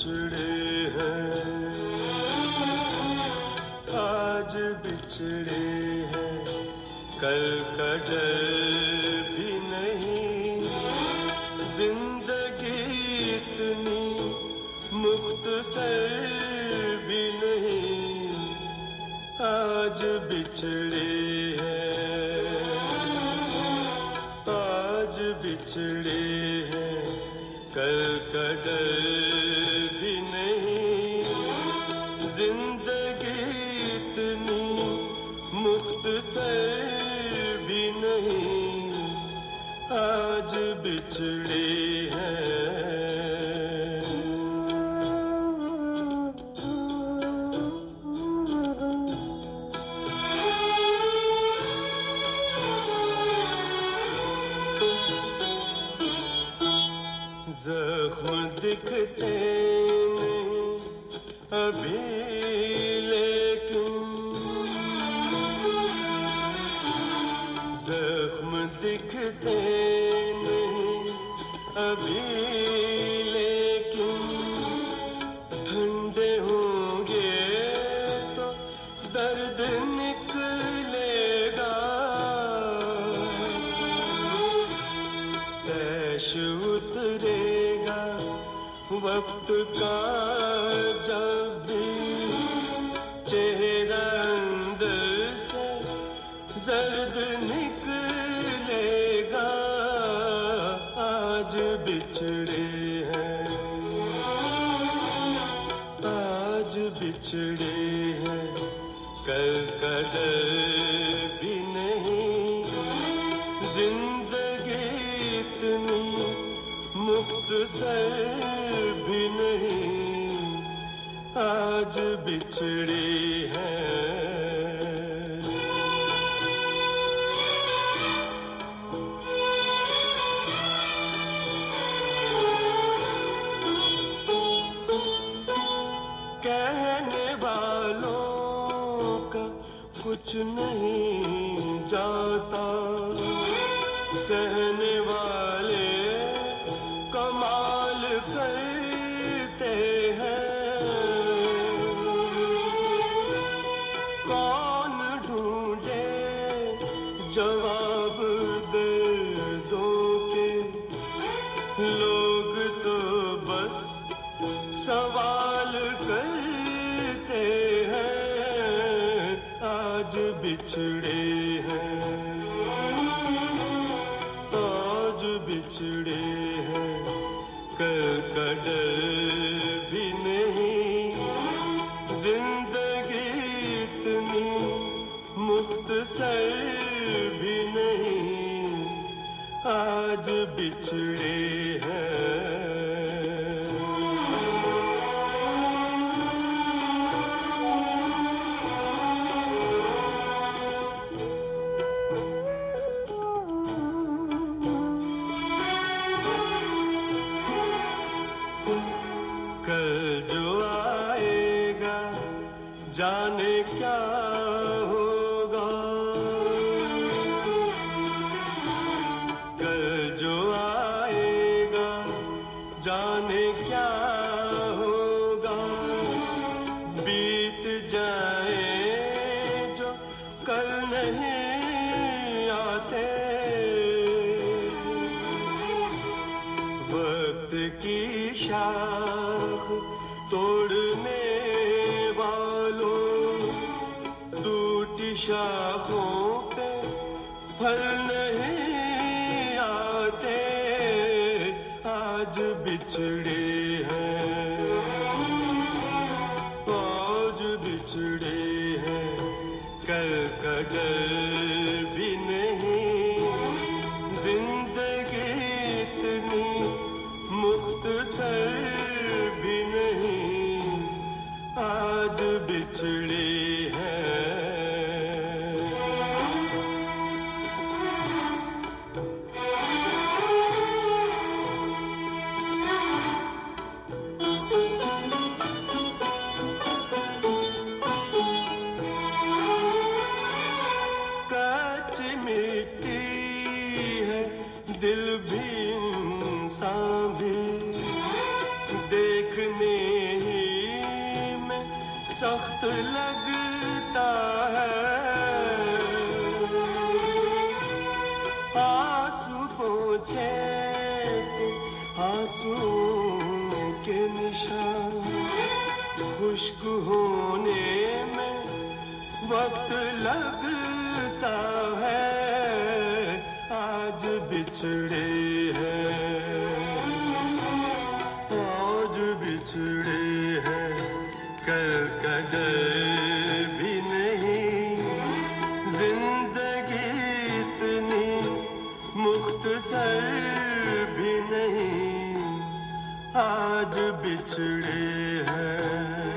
बिछड़े हैं, आज बिछड़े हैं, कल का डर भी नहीं। जिंदगी इतनी मुख्तसर भी नहीं, आज बिछड़े हैं, आज बिछड़े हैं, कल का डर भी नहीं। जिंदगी इतनी मुख्तसर भी नहीं, आज बिछड़े हैं। ज़ख्म दिखते नहीं अभी लेकिन, ज़ख्म दिखते नहीं अभी लेकिन, ठंडे होंगे तो दर्द निकलेगा। तैश उतरेगा वक्त का जब भी, चेहरा अंदर से जर्द निकलेगा। आज बिछड़े हैं, आज बिछड़े हैं, कल का डर भी नहीं। जिंदगी इतनी मुख्तसर भी नहीं, आज बिछड़े हैं। कहने वालों का कुछ नहीं जाता, सहने वाले कमाल करते हैं। कौन ढूंढे जवाब दर्दों के, लोग तो बस सवाल करते हैं। आज बिछड़े हैं, आज बिछड़े हैं, कल का डर भी नहीं। जिंदगी इतनी मुख्तसर भी नहीं, आज बिछड़े हैं। कल जो आएगा जाने क्या होगा, कल जो आएगा जाने क्या होगा। बीत जाए जो कल नहीं आते, वक्त की शाख तोड़ने वालों, टूटी शाखों पे फल नहीं आते। आज बिछड़े हैं, आज बिछड़े हैं, कल का डर भी नहीं। जिंदगी इतनी मुख्तसर भी नहीं, आज बिछड़े हैं। कच्ची मिट्टी है दिल भी इंसान भी, देखने पोंछे थे आंसुओं के निशान। खुश्क होने में वक्त लगता है, आज बिछड़े हैं, आज बिछड़े हैं, कल कदर भी नहीं। जिंदगी इतनी मुख्तसर भी नहीं, आज बिछड़े हैं।